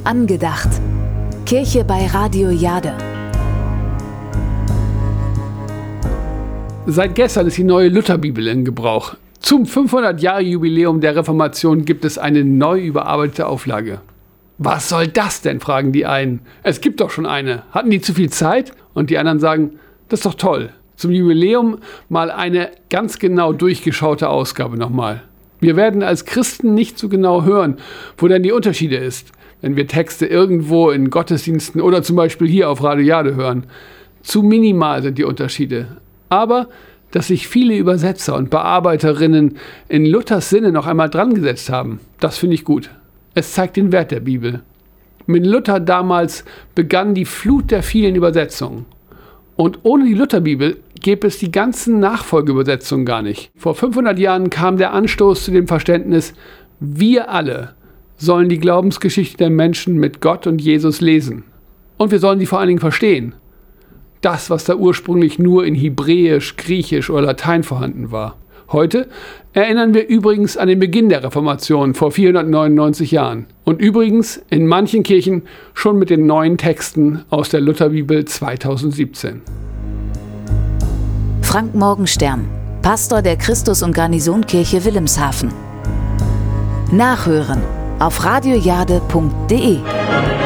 Angedacht. Kirche bei Radio Jade. Seit gestern ist die neue Lutherbibel in Gebrauch. Zum 500-Jahre-Jubiläum der Reformation gibt es eine neu überarbeitete Auflage. Was soll das denn, fragen die einen. Es gibt doch schon eine. Hatten die zu viel Zeit? Und die anderen sagen, das ist doch toll. Zum Jubiläum mal eine ganz genau durchgeschaute Ausgabe nochmal. Wir werden als Christen nicht so genau hören, wo denn die Unterschiede ist, wenn wir Texte irgendwo in Gottesdiensten oder zum Beispiel hier auf Radio Jade hören. Zu minimal sind die Unterschiede. Aber dass sich viele Übersetzer und Bearbeiterinnen in Luthers Sinne noch einmal dran gesetzt haben, das finde ich gut. Es zeigt den Wert der Bibel. Mit Luther damals begann die Flut der vielen Übersetzungen. Und ohne die Lutherbibel gäbe es die ganzen Nachfolgeübersetzungen gar nicht. Vor 500 Jahren kam der Anstoß zu dem Verständnis, wir alle sollen die Glaubensgeschichte der Menschen mit Gott und Jesus lesen. Und wir sollen sie vor allen Dingen verstehen. Das, was da ursprünglich nur in Hebräisch, Griechisch oder Latein vorhanden war. Heute erinnern wir übrigens an den Beginn der Reformation vor 499 Jahren. Und übrigens in manchen Kirchen schon mit den neuen Texten aus der Lutherbibel 2017. Frank Morgenstern, Pastor der Christus- und Garnisonkirche Wilhelmshaven. Nachhören auf radiojade.de.